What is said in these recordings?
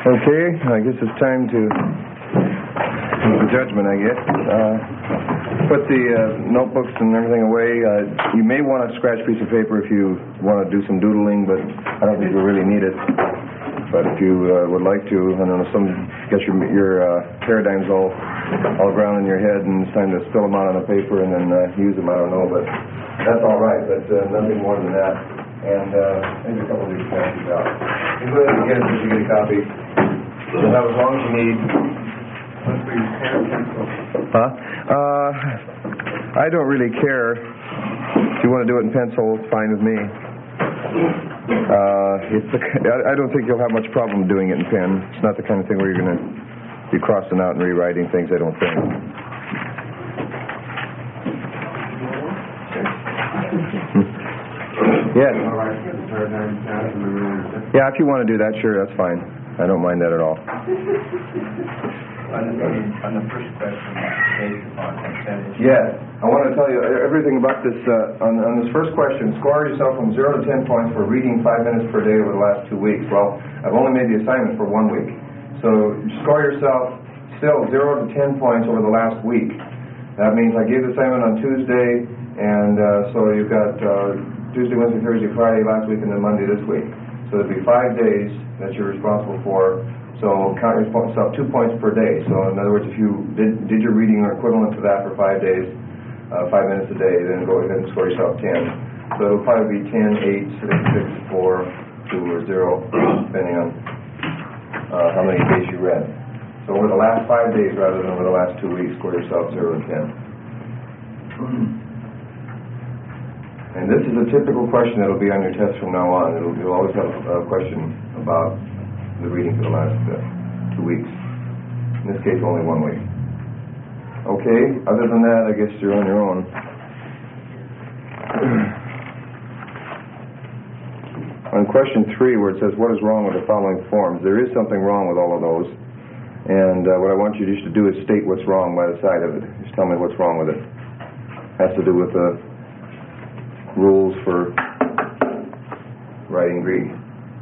Okay, I guess it's time to make the judgment, I guess. Put the notebooks and everything away. You may want a scratch piece of paper if you want to do some doodling, but I don't think you really need it. But if you would like to, I don't know, get your paradigms all ground in your head, and it's time to spill them out on the paper and then use them, I don't know, but that's all right, but nothing more than that. And maybe a couple of these passes out. You go ahead and get it if you get a copy. You'll have as long as you need. I don't really care. If you want to do it in pencil, it's fine with me. I don't think you'll have much problem doing it in pen. It's not the kind of thing where you're going to be crossing out and rewriting things, I don't think. Yes. Yeah, if you want to do that, sure, that's fine. I don't mind that at all. On the first question, based upon percentage. Yes, I want to tell you everything about this. On this first question, score yourself from 0 to 10 points for reading 5 minutes per day over the last 2 weeks. Well, I've only made the assignment for 1 week. So score yourself still 0 to 10 points over the last week. That means I gave the assignment on Tuesday, and so you've got Tuesday, Wednesday, Thursday, Friday last week, and then Monday this week. So it'd be 5 days that you're responsible for. So count yourself 2 points per day. So in other words, if you did your reading or equivalent to that for 5 days, 5 minutes a day, then go ahead and score yourself 10. So it'll probably be 10, 8, 6, 4, 2, or 0, depending on how many days you read. So over the last 5 days rather than over the last 2 weeks, score yourself 0 and 10. And this is a typical question that will be on your test from now on. You'll always have a question about the reading for the last 2 weeks. In this case, only 1 week. Okay, other than that, I guess you're on your own. On question 3, where it says, what is wrong with the following forms? There is something wrong with all of those. And what I want you just to do is state what's wrong by the side of it. Just tell me what's wrong with it. It has to do with the rules for writing Greek.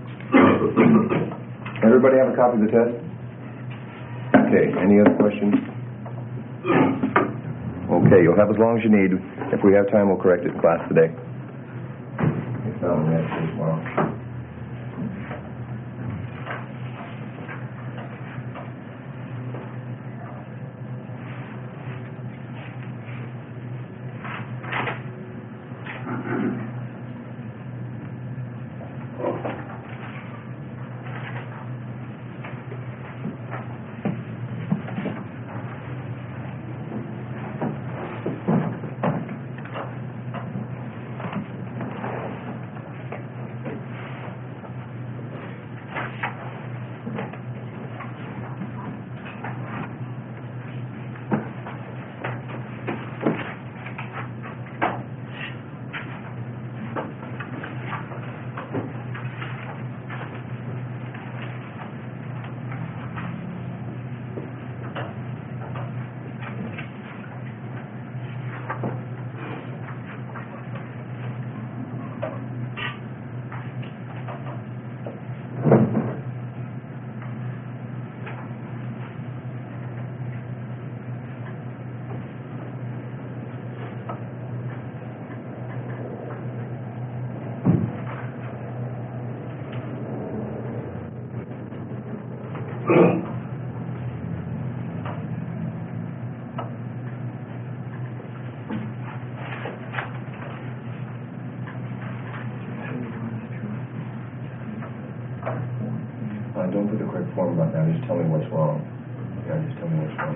Everybody have a copy of the test? Okay, any other questions? Okay, you'll have as long as you need. If we have time, we'll correct it in class today. If not, we'll have to do tomorrow. Don't put the correct form about that. Just tell me what's wrong. Yeah, just tell me what's wrong.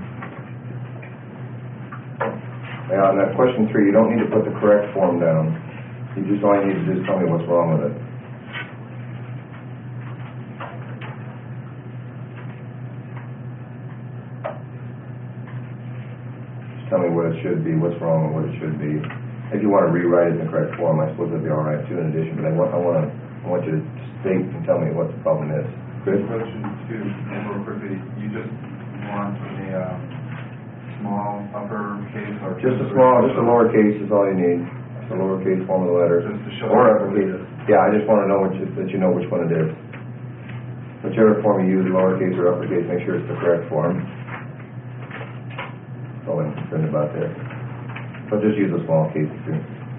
Now, on that question 3, you don't need to put the correct form down. You just all you need to do is tell me what's wrong with it. Just tell me what it should be, what's wrong, and what it should be. If you want to rewrite it in the correct form, I suppose that'd be all right too. In addition, but I want you to state and tell me what the problem is. Chris? Question 2, real quickly, you just want a small uppercase or just a lowercase is all you need. Just a lowercase form of the letter. Just to show or uppercase. Yeah, I just want to know that you know which one it is. Whichever form you use, lowercase or uppercase, make sure it's the correct form. That's all I'm concerned about there. So just use the small cases too.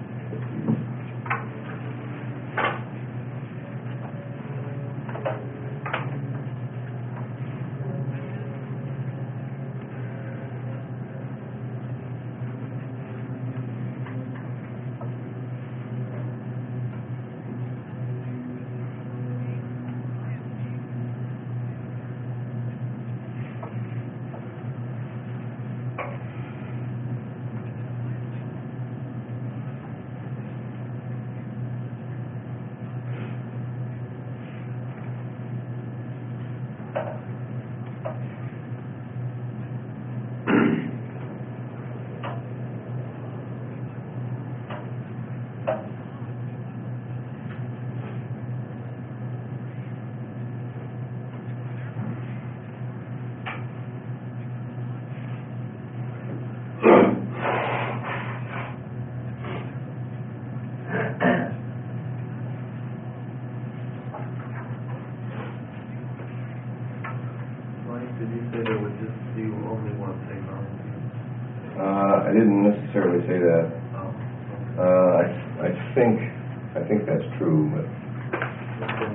Did you say there would just be only one thing wrong with you? I didn't necessarily say that. Oh. I think that's true, but Okay.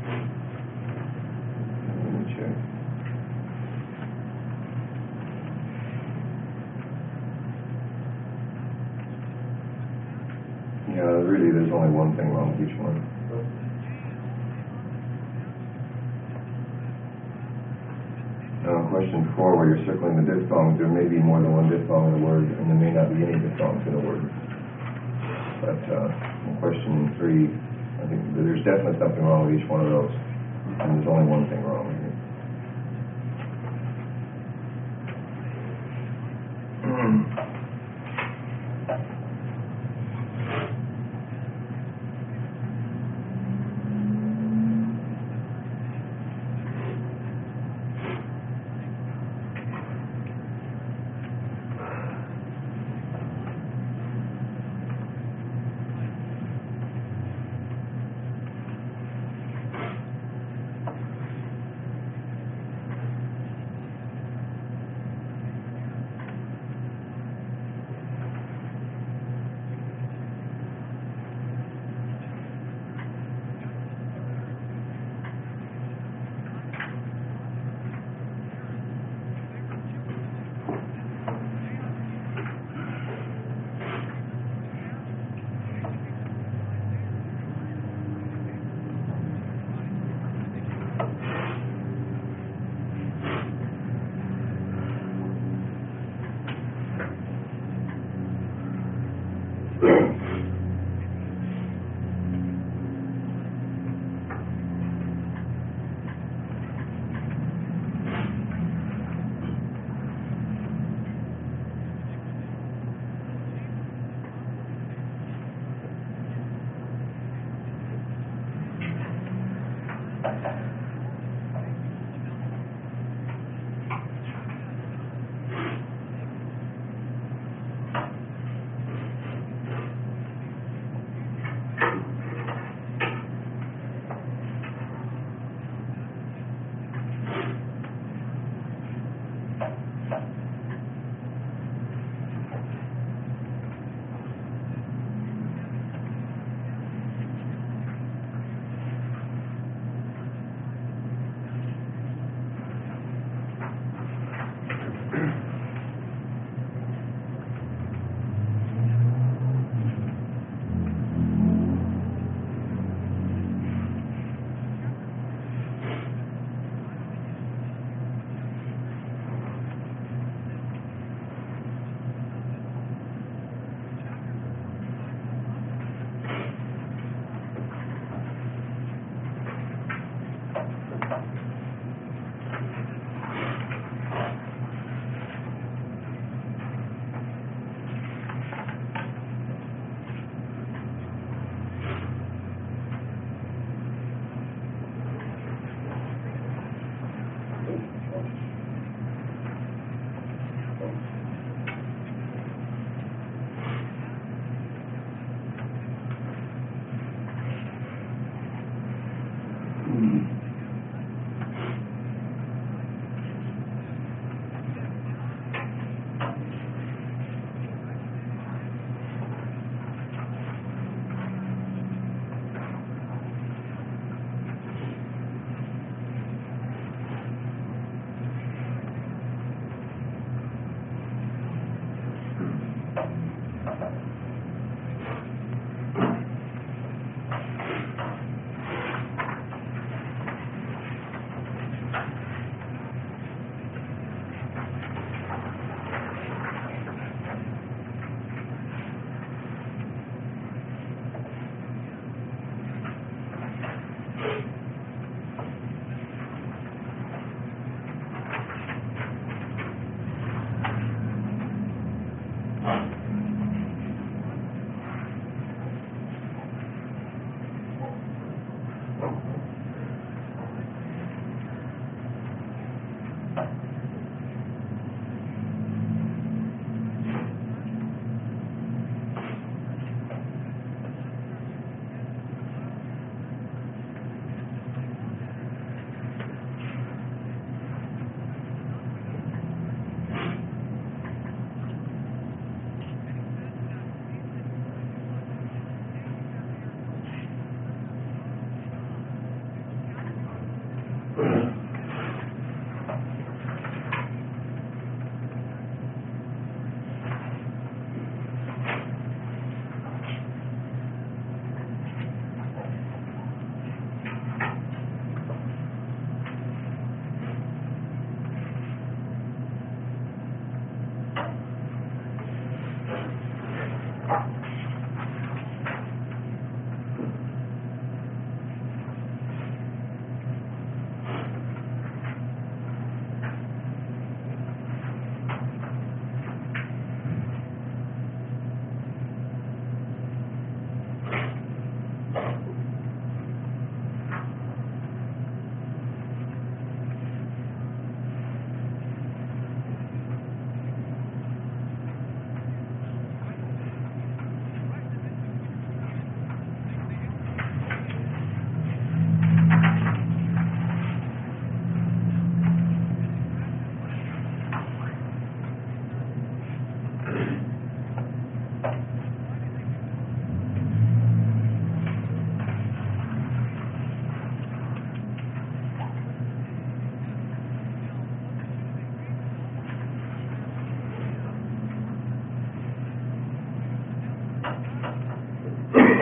let me check. Yeah, really, there's only one thing wrong with each one. Now, question 4, where you're circling the diphthongs, there may be more than one diphthong in the word, and there may not be any diphthongs in the word. But in question 3, I think there's definitely something wrong with each one of those, and there's only one thing wrong with it.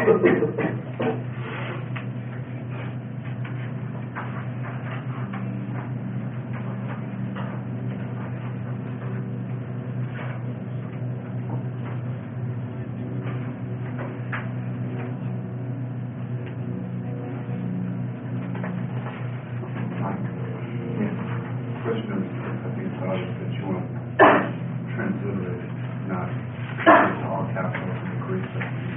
Question is, I think it's obvious that you want to transliterate it, not to all capitals and Greek.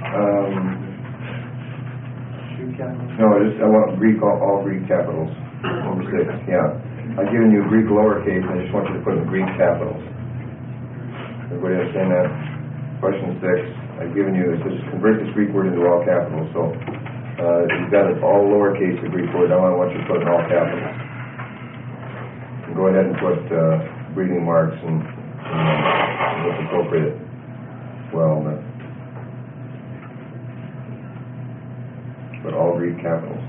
No, I want Greek, all Greek capitals. Number 6, yeah. I've given you Greek lowercase, and I just want you to put in Greek capitals. Everybody understand that? Question 6, I've given you, it says convert this Greek word into all capitals. So you've got it all lowercase, the Greek word. Now I want you to put it in all capitals. And go ahead and put breathing marks and what's appropriate. Well, but all Greek capitals.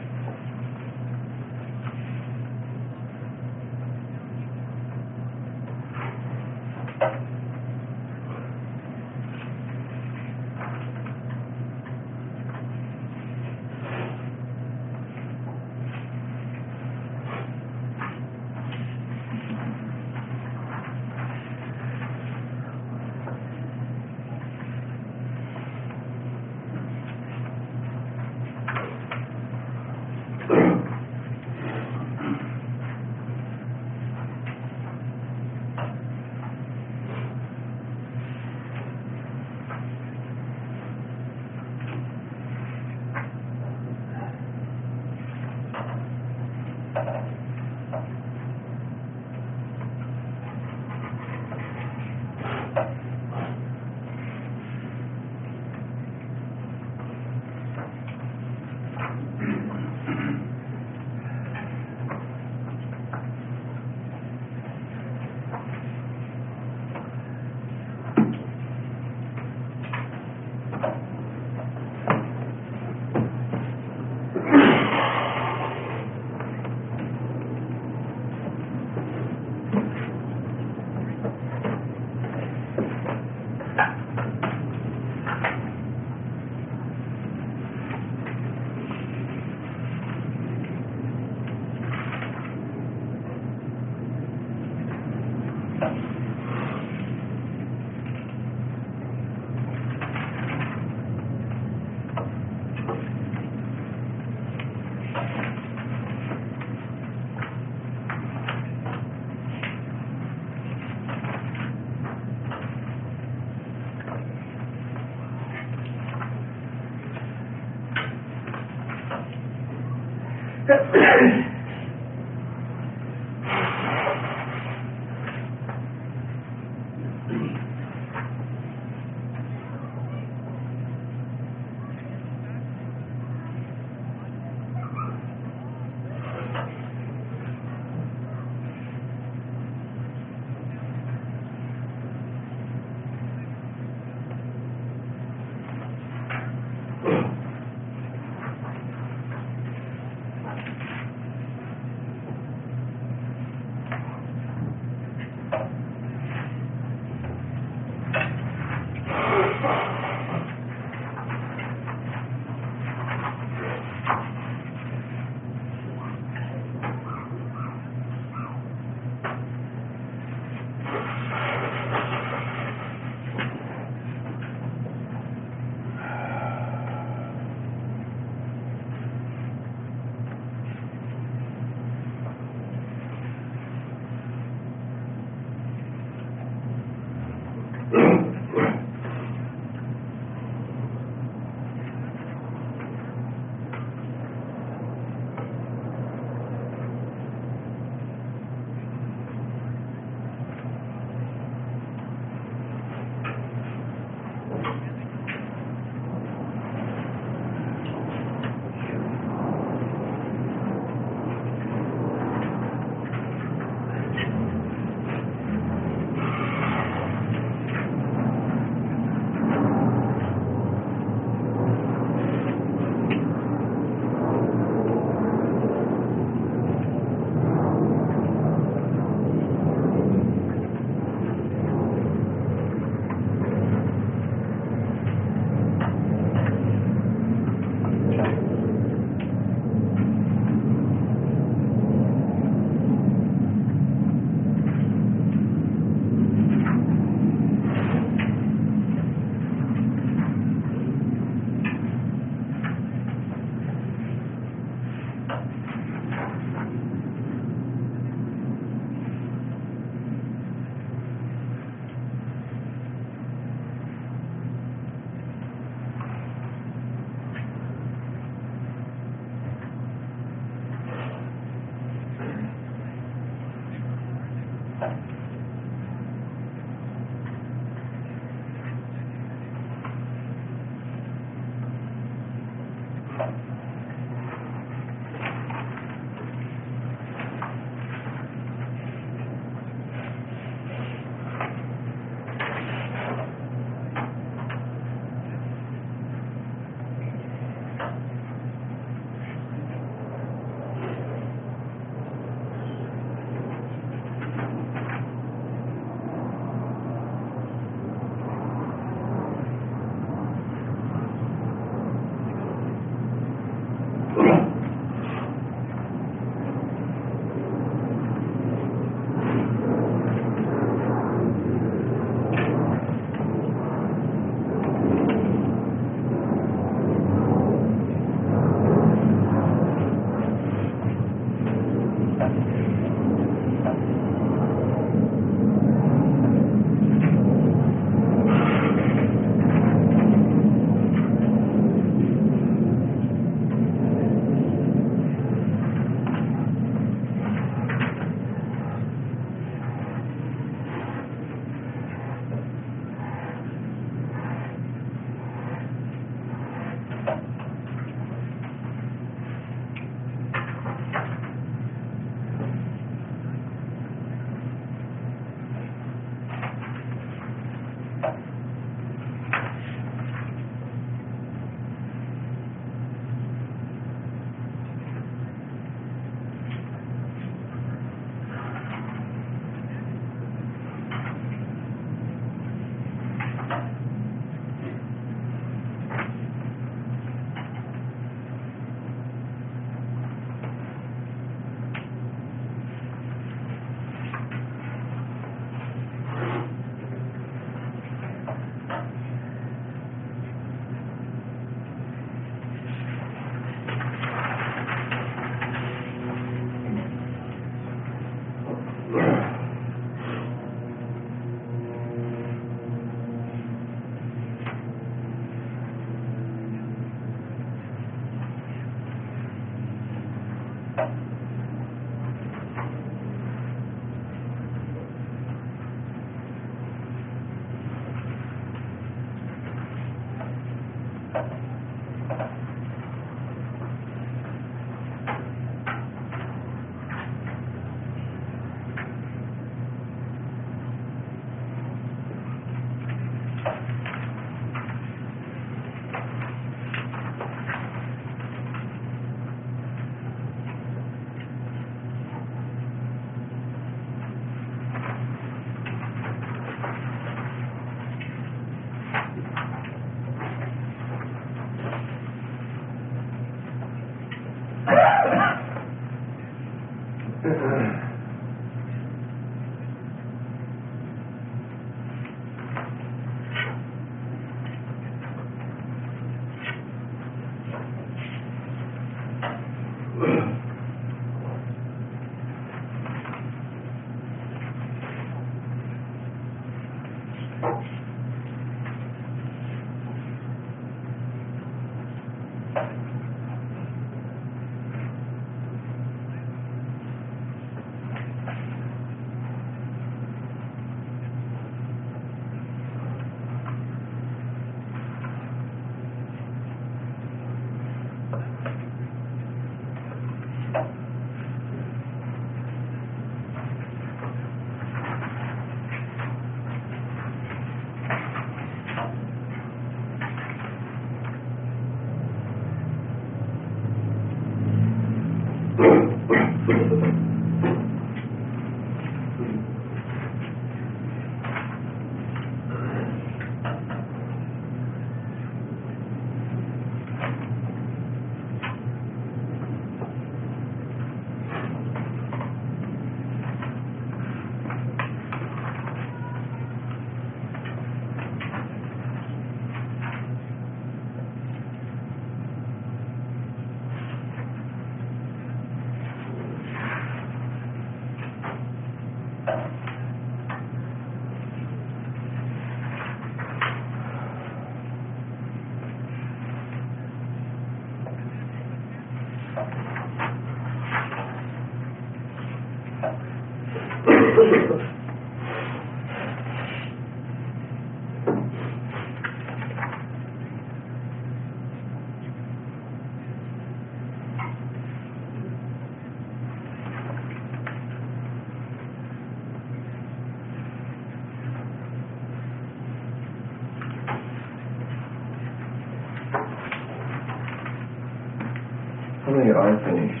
How many are finished?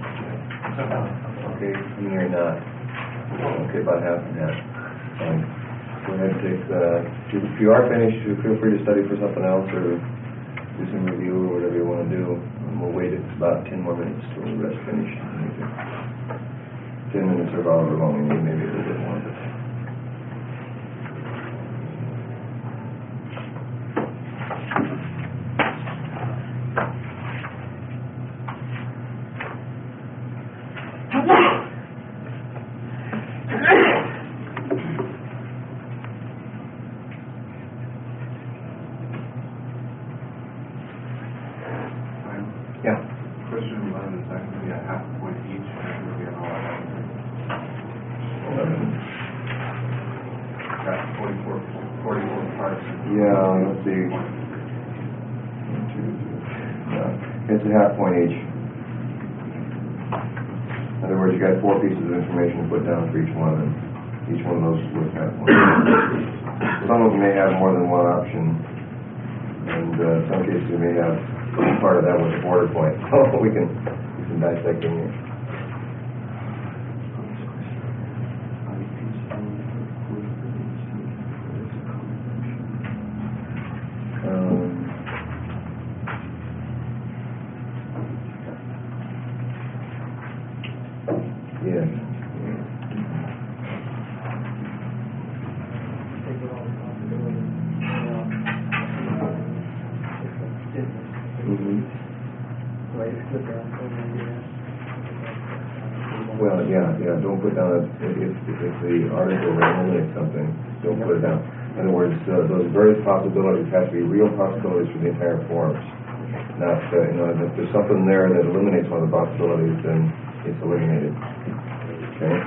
Okay, how many are not? Okay, about half and half. Fine. Go ahead and take if you are finished, feel free to study for something else or do some review or whatever you want to do. And we'll wait about 10 more minutes till the rest finished. 10 minutes or however long we need, maybe a little bit more. Yeah. Question 11 is that going to be a half point each, or going to be an all out? 11. Got 44 parts. Yeah, let's see. 1, 2, 3. Yeah, it's a half point each. In other words, you got 4 pieces of information to put down for each one, and each one of those is worth half point. Some of them may have more than one option, and some cases you may have part of that with a border point. So we can dissect in here. Yes. Well, yeah. Don't put down if the article eliminates something. Don't put it down. In other words, those various possibilities have to be real possibilities for the entire forms. Not, if there's something there that eliminates one of the possibilities, then it's eliminated. Okay.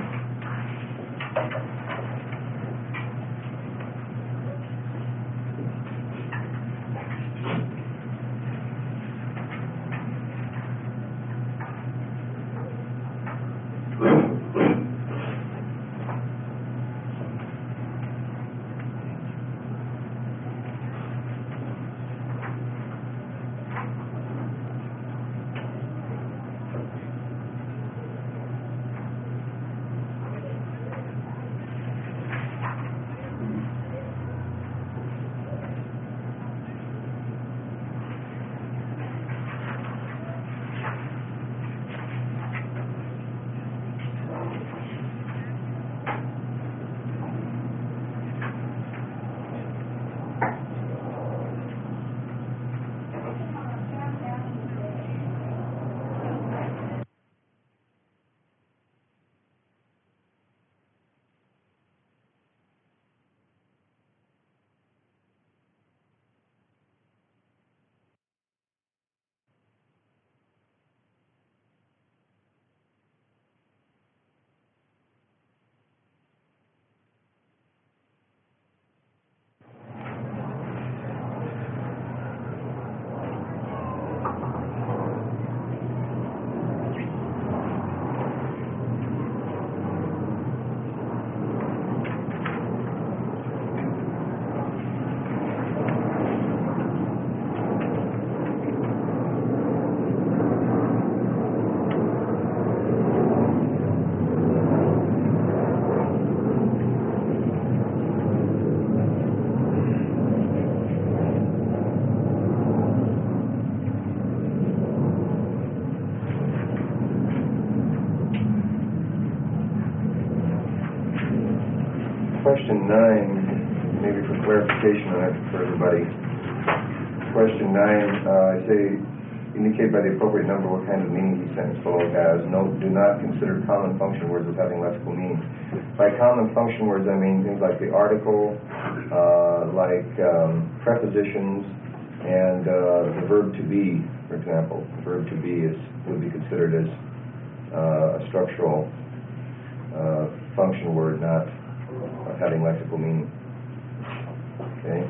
Question 9, maybe for clarification on it for everybody. Question 9, I say, indicate by the appropriate number what kind of meaning each sentence below has. Note, do not consider common function words as having lexical meaning. By common function words, I mean things like the article, like prepositions, and the verb to be, for example. The verb to be would be considered as a structural function word, not having lexical meaning. Okay?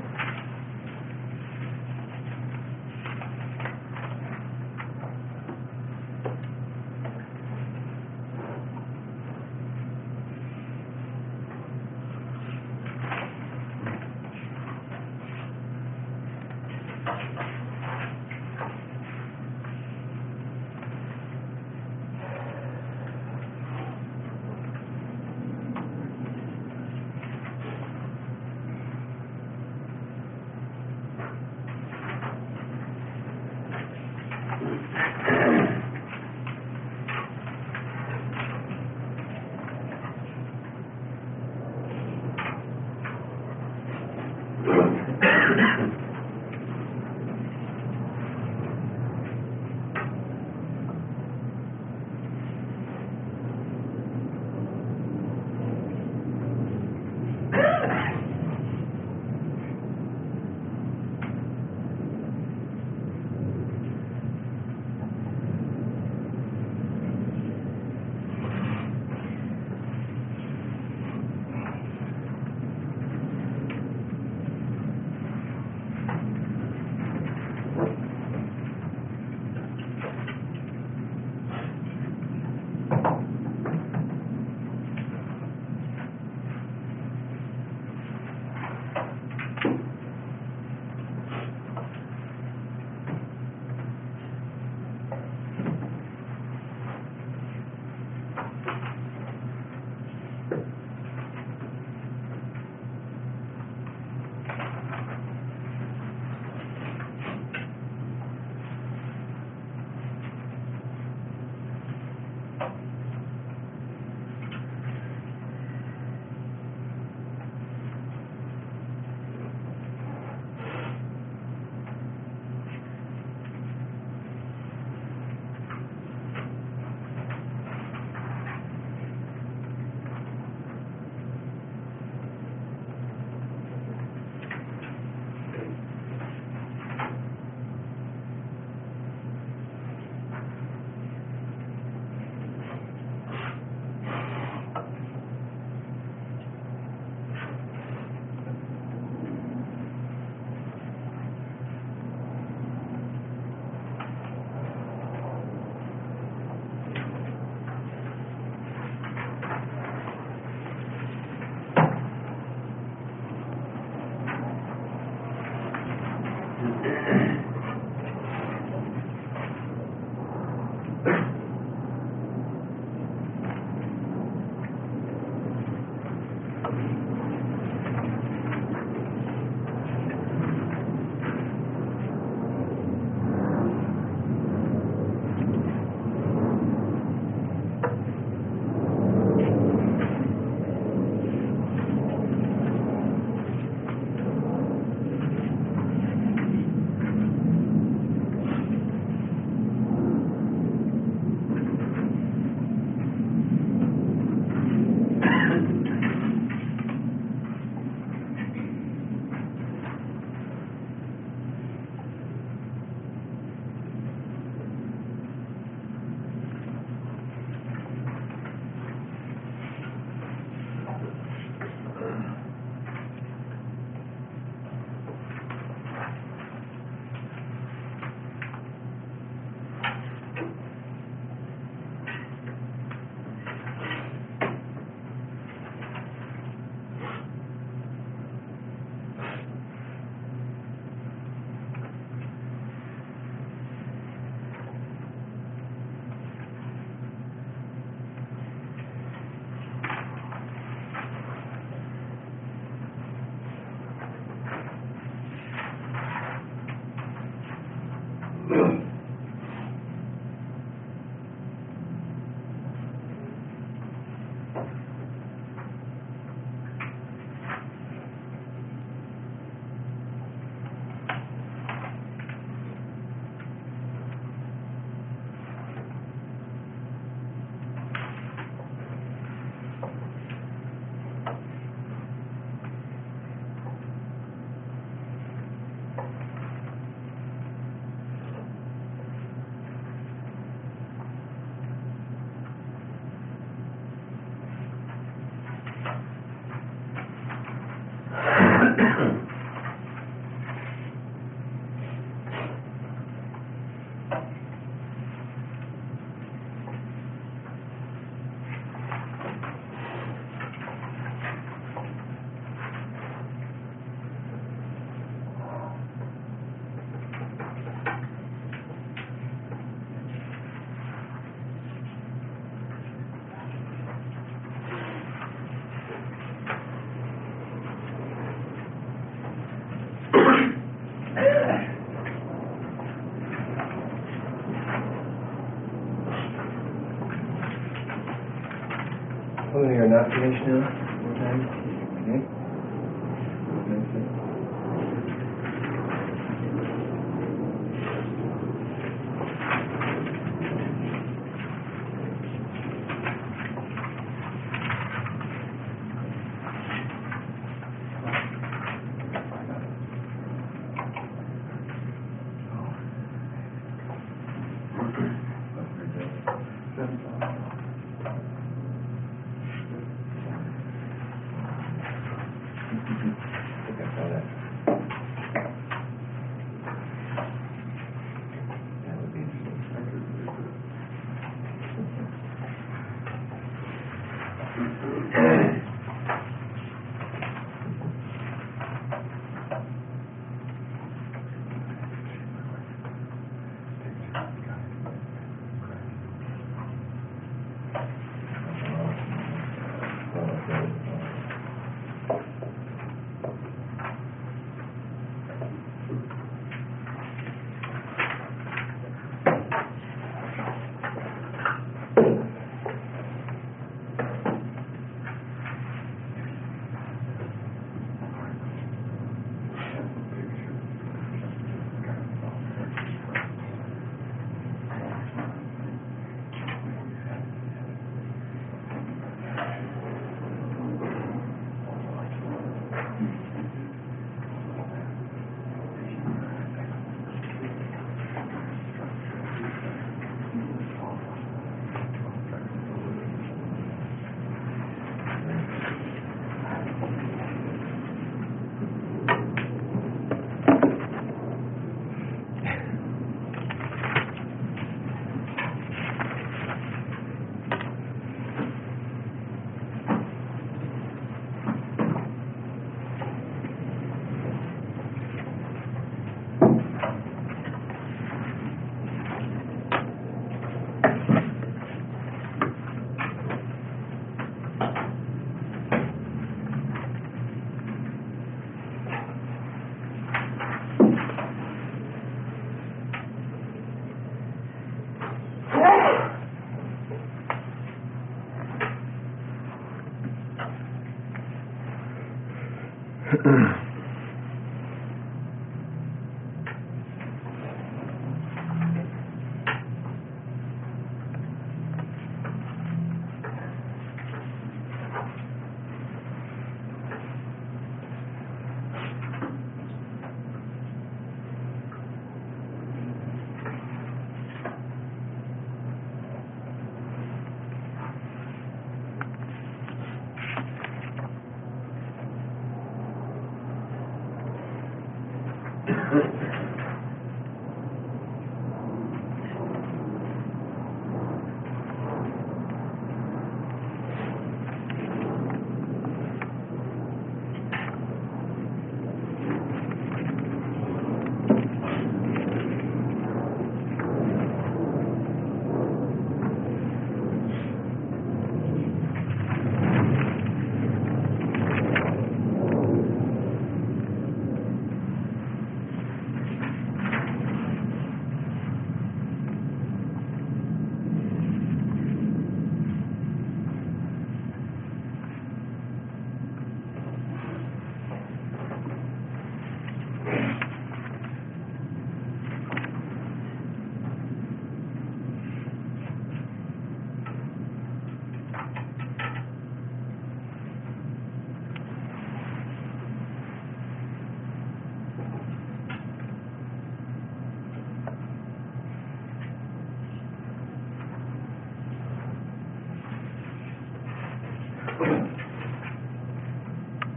Oh, you're not finished now? Okay.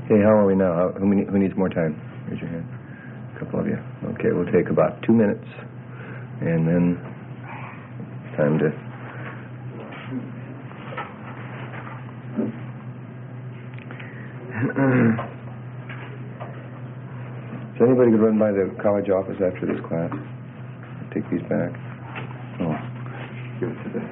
Okay, how are we now? Who needs more time? Raise your hand. A couple of you. Okay, we'll take about 2 minutes, and then it's time to... Is anybody going to run by the college office after this class? Take these back. Oh, give it to the...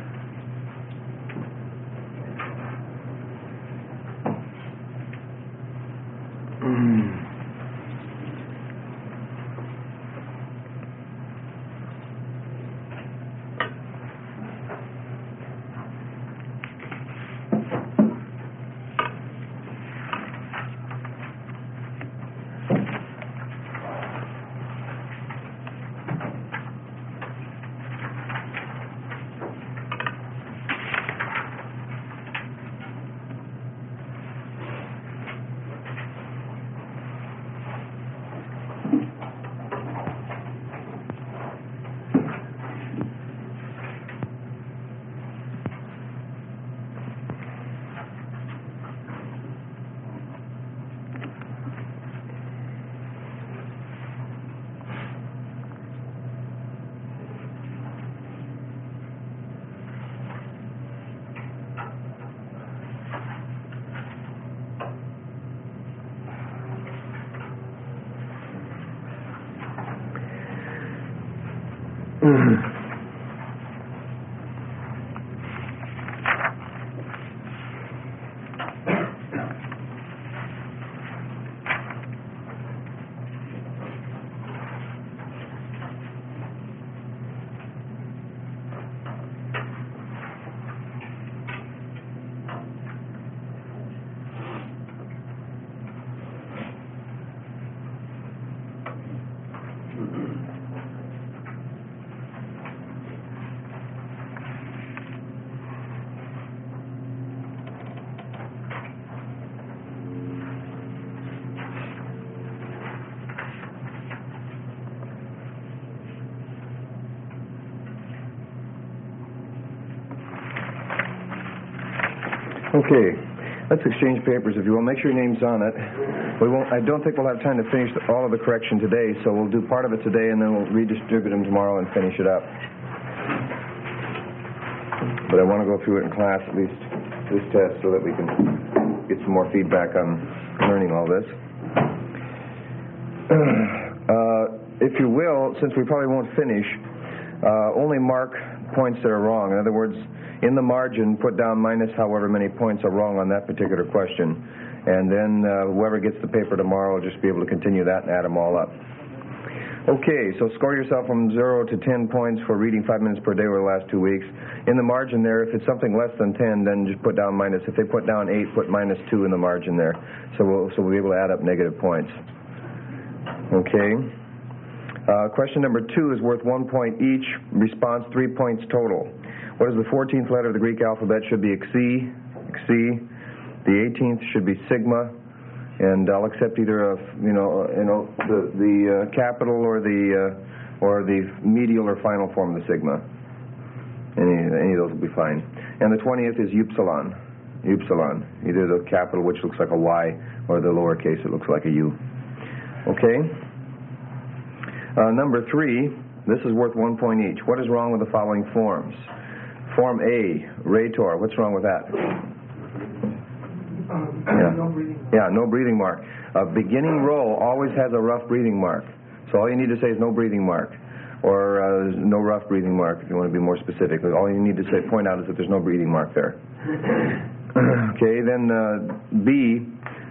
Okay, let's exchange papers if you will. Make sure your name's on it. I don't think we'll have time to finish all of the correction today, so we'll do part of it today and then we'll redistribute them tomorrow and finish it up. But I want to go through it in class, at least this test, so that we can get some more feedback on learning all this. If you will, since we probably won't finish, only mark points that are wrong. In other words, in the margin, put down minus however many points are wrong on that particular question. And then whoever gets the paper tomorrow will just be able to continue that and add them all up. Okay, so score yourself from 0 to 10 points for reading 5 minutes per day over the last 2 weeks. In the margin there, if it's something less than 10, then just put down minus. If they put down 8, put minus 2 in the margin there. So we'll be able to add up negative points. Okay. Question number 2 is worth 1 point each. Response 3 points total. What is the 14th letter of the Greek alphabet? Should be Xi. The 18th should be sigma, and I'll accept either the capital or the medial or final form of the sigma. Any of those will be fine. And the 20th is upsilon. Either the capital, which looks like a Y, or the lowercase, it looks like a U. Okay. Number 3. This is worth 1 point each. What is wrong with the following forms? Form A, Rhetor. What's wrong with that? No breathing mark. A beginning row always has a rough breathing mark. So all you need to say is no breathing mark. Or no rough breathing mark if you want to be more specific. All you need to point out is that there's no breathing mark there. Okay, then B.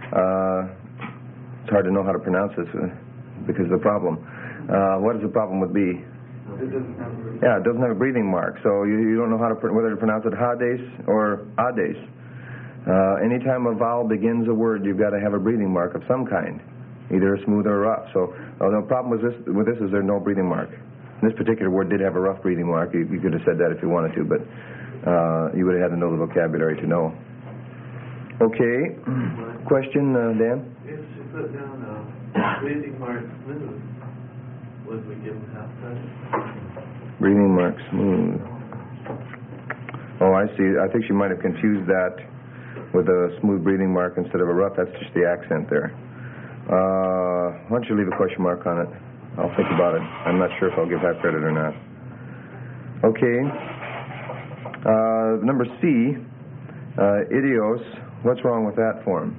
It's hard to know how to pronounce this because of the problem. What is the problem with B? It doesn't have a breathing. Yeah, it doesn't have a breathing mark, so you don't know whether to pronounce it hades or ades. Anytime a vowel begins a word, you've got to have a breathing mark of some kind, either smooth or rough. So the problem with this is there's no breathing mark. This particular word did have a rough breathing mark. You could have said that if you wanted to, but you would have had to know the vocabulary to know. Okay, question, Dan? If she put down a breathing mark smooth, would we give them half credit? Breathing mark smooth. Oh, I see. I think she might have confused that with a smooth breathing mark instead of a rough. That's just the accent there. Why don't you leave a question mark on it? I'll think about it. I'm not sure if I'll give that credit or not. Okay. Number C, idios. What's wrong with that form?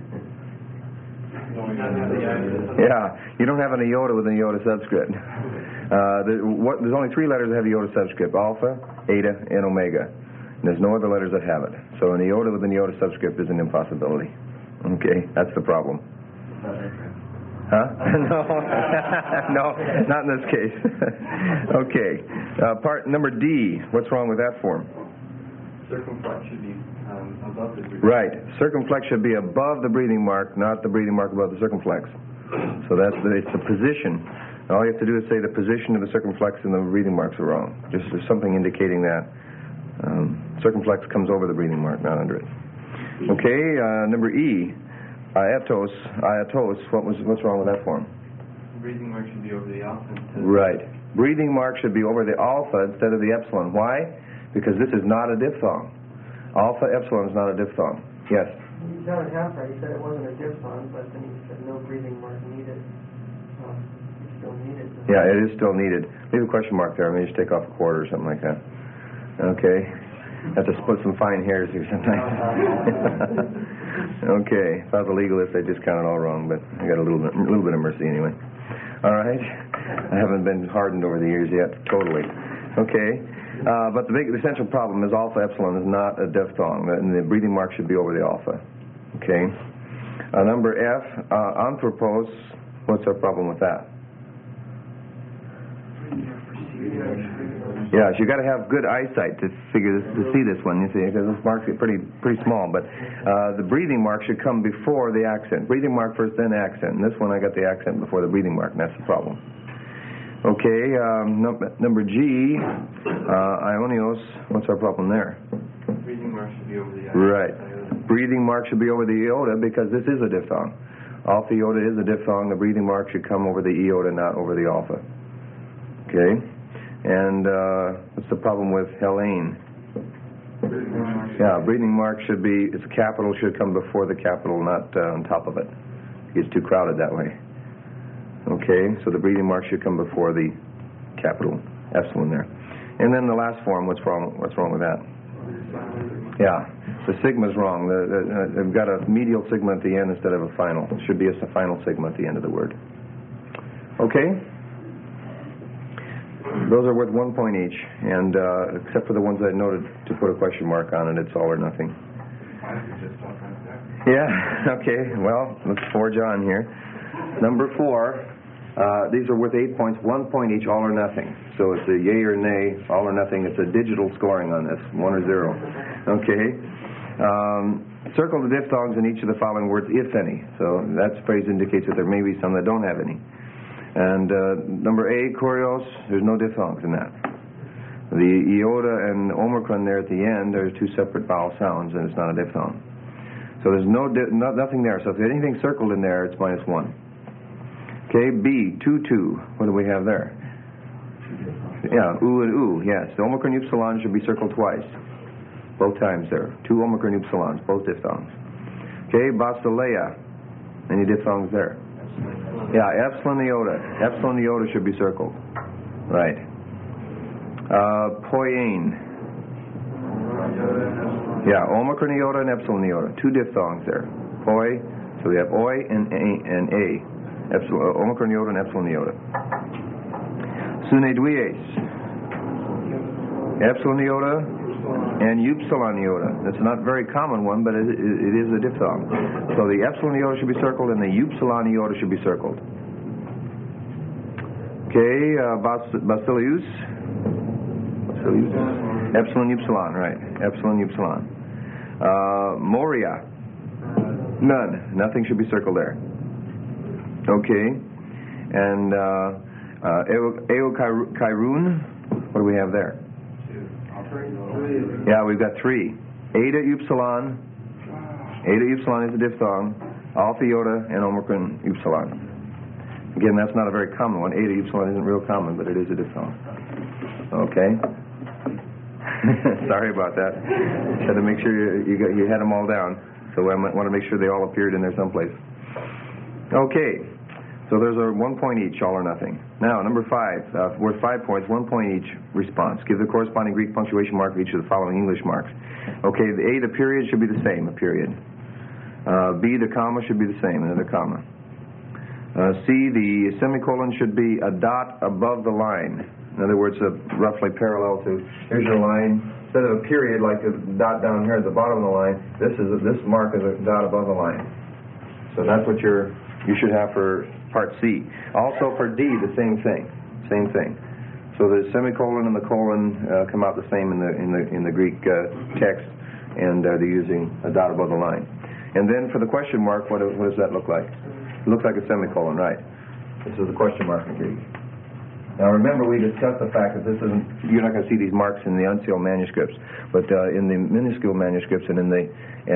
Yeah, you don't have an iota with an iota subscript. There's only 3 letters that have iota subscript: alpha, eta, and omega. And there's no other letters that have it. So an iota with an iota subscript is an impossibility. Okay, that's the problem. Huh? No, no, not in this case. Okay, part number D. What's wrong with that form? Circumflex should be above the breathing. Right. Circumflex should be above the breathing mark, not the breathing mark above the circumflex. So it's the position. All you have to do is say the position of the circumflex and the breathing marks are wrong. Just there's something indicating that circumflex comes over the breathing mark, not under it. Okay. Number E, iatos. What's wrong with that form? The breathing mark should be over the alpha. Right. Breathing mark should be over the alpha instead of the epsilon. Why? Because this is not a diphthong. Alpha epsilon is not a diphthong. Yes? You got it half right. You said it wasn't a diphthong, but then you said no breathing mark needed. It's still needed. Yeah, it is still needed. Leave a question mark there. Maybe just take off a quarter or something like that. Okay. Have to split some fine hairs here sometimes. Okay. If I was a legalist, I'd just count it all wrong, but I got a little bit of mercy anyway. All right. I haven't been hardened over the years yet, totally. Okay. But the essential problem is alpha epsilon is not a diphthong, and the breathing mark should be over the alpha. Okay. Number F, anthropos. What's our problem with that? Yeah, so you got to have good eyesight to see this one. You see, because this marks get pretty small. But the breathing mark should come before the accent. Breathing mark first, then accent. And this one I got the accent before the breathing mark, and that's the problem. Okay, number G, ionios. What's our problem there? Breathing mark should be over the iota. Right. Breathing mark should be over the iota because this is a diphthong. Alpha iota is a diphthong. The breathing mark should come over the iota, not over the alpha. Okay. And what's the problem with Helene? Yeah, breathing mark should be, it's a capital, should come before the capital, not on top of it. It gets too crowded that way. Okay, so the breathing mark should come before the capital epsilon there. And then the last form, what's wrong with that? Yeah, the sigma's wrong. They've got a medial sigma at the end instead of a final. It should be a final sigma at the end of the word. Okay? Those are worth 1 point each, and except for the ones I noted to put a question mark on it, it's all or nothing. Yeah, okay, well, let's forge on here. Number 4. These are worth 8 points, 1 point each, all or nothing. So it's a yay or nay, all or nothing. It's a digital scoring on this, 1 or 0. Okay. Circle the diphthongs in each of the following words, if any. So that phrase indicates that there may be some that don't have any. And number A, kurios, there's no diphthongs in that. The iota and omicron there at the end, there's 2 separate vowel sounds, and it's not a diphthong. So there's nothing there. So if there's anything circled in there, it's -1. Okay, B, tutu. What do we have there? Yeah, oo and oo, yes. The omicron upsilon should be circled twice. Both times there. 2 omicron upsilons, both diphthongs. Okay, basileia. Any diphthongs there? Yeah, epsilon iota. Epsilon iota should be circled. Right. Poiane. Yeah, omicron iota and epsilon iota. 2 diphthongs there. Poi. So we have oi and a. Omicron iota and epsilon iota. Suneduies. Epsilon iota and upsilon iota. That's not a very common one, but it is a diphthong. So the epsilon iota should be circled and the upsilon iota should be circled. Okay, basileus. Epsilon upsilon, right. Epsilon upsilon. Moria. None. Nothing should be circled there. Okay, and Eokairun, what do we have there? Yeah, we've got 3. Eta upsilon. Eta upsilon is a diphthong. Alpha iota and omicron upsilon. Again, that's not a very common one. Eta upsilon isn't real common, but it is a diphthong. Okay. Sorry about that. Had to make sure you had them all down. So I want to make sure they all appeared in there someplace. Okay. So there's a 1 point each, all or nothing. Now, number 5, worth 5 points, 1 point each response. Give the corresponding Greek punctuation mark for each of the following English marks. Okay, the period should be the same, a period. B, the comma should be the same, another comma. C, the semicolon should be a dot above the line. In other words, roughly parallel to, here's your line. Instead of a period like a dot down here at the bottom of the line, this mark is a dot above the line. So that's what you should have for part C. Also for D, the same thing. So the semicolon and the colon come out the same in the Greek text, and they're using a dot above the line. And then for the question mark, what does that look like? It looks like a semicolon, right? This is the question mark in Greek. Now remember, we discussed the fact that you're not going to see these marks in the unsealed manuscripts, but in the minuscule manuscripts and in the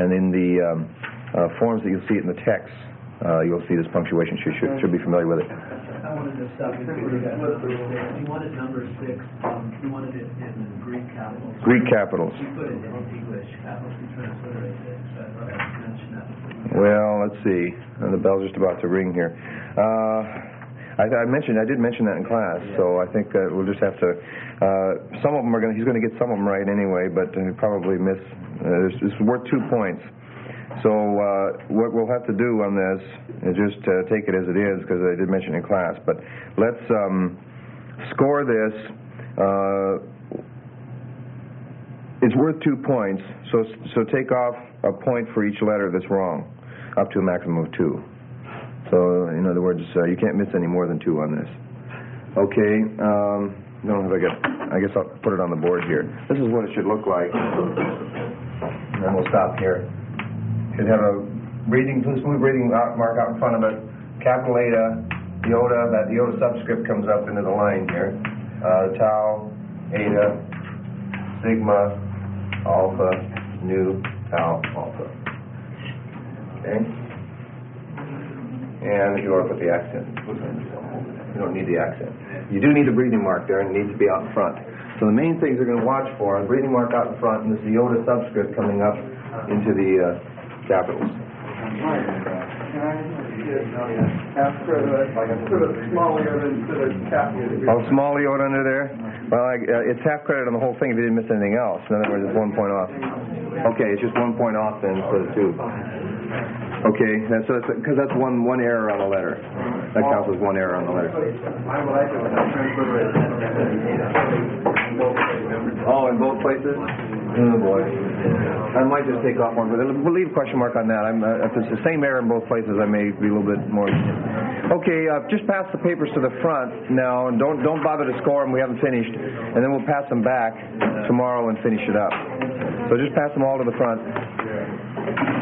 forms that you'll see it in the text, you'll see this punctuation. You should be familiar with it. I wanted to stop you before you got to number 6. You wanted number 6. You wanted it in Greek capitals. Greek capitals. You put it in English capitals. You transliterate it. So I thought I'd mention that. Well, let's see. The bell's just about to ring here. I did mention that in class, so I think we'll just have to. Some of them he's going to get some of them right anyway, but he'll probably miss. It's worth 2 points. So what we'll have to do on this is just take it as it is, because I did mention it in class. But let's score this. It's worth 2 points, so take off a point for each letter that's wrong, up to a maximum of 2. So in other words, you can't miss any more than 2 on this. Okay. I guess I'll put it on the board here. This is what it should look like. And then we'll stop here. Should have a smooth reading mark out in front of it. Capital Eta, iota. That iota subscript comes up into the line here. Tau, Eta, Sigma, Alpha, Nu, Tau, Alpha. Okay. And if you want to put the accent, you don't need the accent. You do need the breathing mark there, and it needs to be out in front. So the main things you're going to watch for are the breathing mark out in front and this iota subscript coming up into the capitals. Oh, small iota under there? Well, it's half credit on the whole thing if you didn't miss anything else. In other words, it's 1 point off. Okay, it's just 1 point off then for the 2. Okay, because that's one error on the letter. That counts as 1 error on the letter. Oh, in both places? Oh boy. I might just take off one, but we'll leave a question mark on that. If it's the same error in both places, I may be a little bit more. Okay, just pass the papers to the front now, and don't bother to score them. We haven't finished, and then we'll pass them back tomorrow and finish it up. So just pass them all to the front.